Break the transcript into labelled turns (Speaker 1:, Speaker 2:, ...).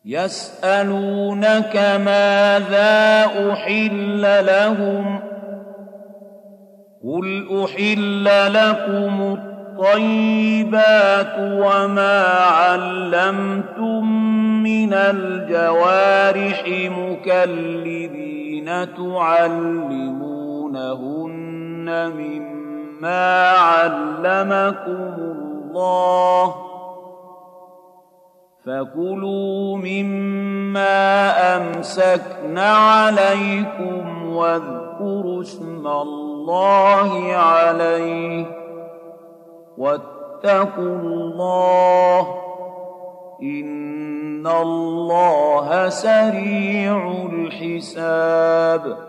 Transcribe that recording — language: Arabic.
Speaker 1: يسألونك ماذا أحل لهم قل أحل لكم الطيبات وما علمتم من الجوارح مكلبين تعلمونهن مما علمكم الله فكلوا مما أمسكن عليكم واذكروا اسم الله عليه واتقوا الله إن الله سريع الحساب